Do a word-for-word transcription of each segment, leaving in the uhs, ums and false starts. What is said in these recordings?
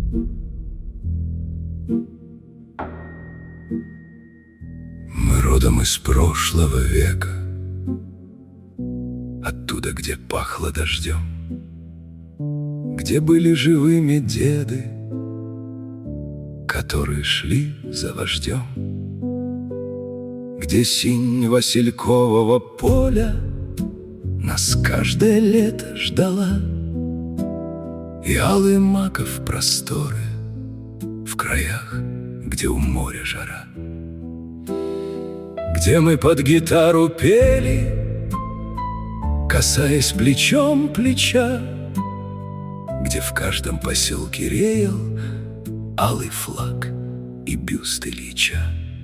Мы родом из прошлого века, оттуда, где пахло дождем, где были живыми деды, которые шли за вождем, где синь василькового поля нас каждое лето ждала, и алый маков просторы в краях, где у моря жара, где мы под гитару пели, касаясь плечом плеча, где в каждом поселке реял алый флаг и бюст Ильича.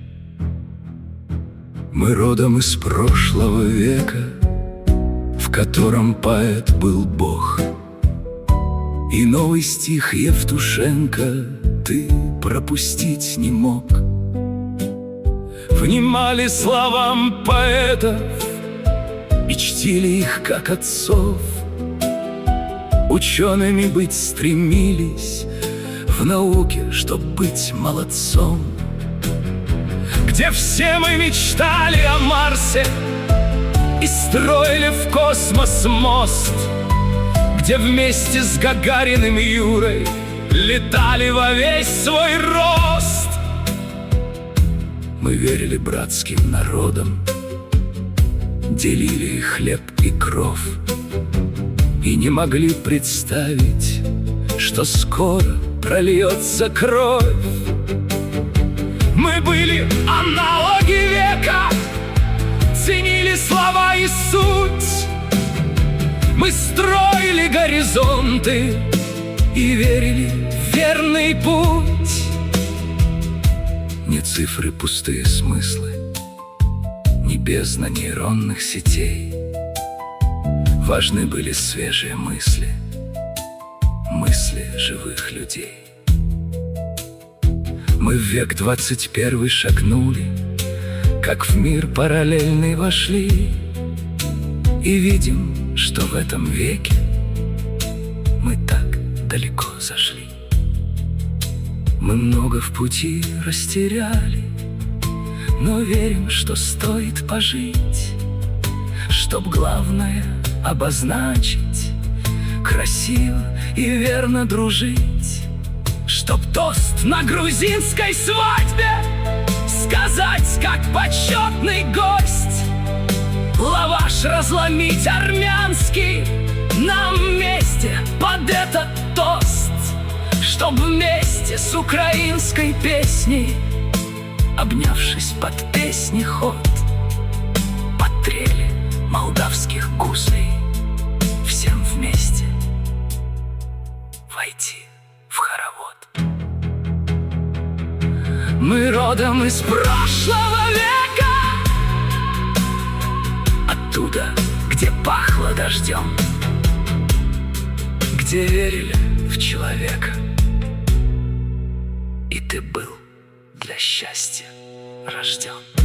Мы родом из прошлого века, в котором поэт был бог, и новый стих Евтушенко ты пропустить не мог. Внимали словам поэтов и чтили их как отцов, учеными быть стремились, в науке, чтоб быть молодцом. Где все мы мечтали о Марсе и строили в космос мост, где вместе с Гагариным Юрой летали во весь свой рост. Мы верили братским народам, делили хлеб и кров, и не могли представить, что скоро прольется кровь. Мы были аналоги века, ценили слова и суть. Мы строили горизонты и верили в верный путь. Не цифры, пустые смыслы, ни бездна нейронных сетей. Важны были свежие мысли, мысли живых людей. Мы в век двадцать первый шагнули, как в мир параллельный вошли, и видим, что в этом веке мы так далеко зашли. Мы много в пути растеряли, но верим, что стоит пожить, чтоб главное обозначить, красиво и верно дружить, чтоб тост на грузинской свадьбе сказать, как почетный гость, лаваш разломить армянский нам вместе под этот тост, чтоб вместе с украинской песней, обнявшись под песни ход, под трели молдавских гуслей, всем вместе войти в хоровод. Мы родом из прошлого века, оттуда, где пахло дождем, где верили в человека, и ты был для счастья рожден.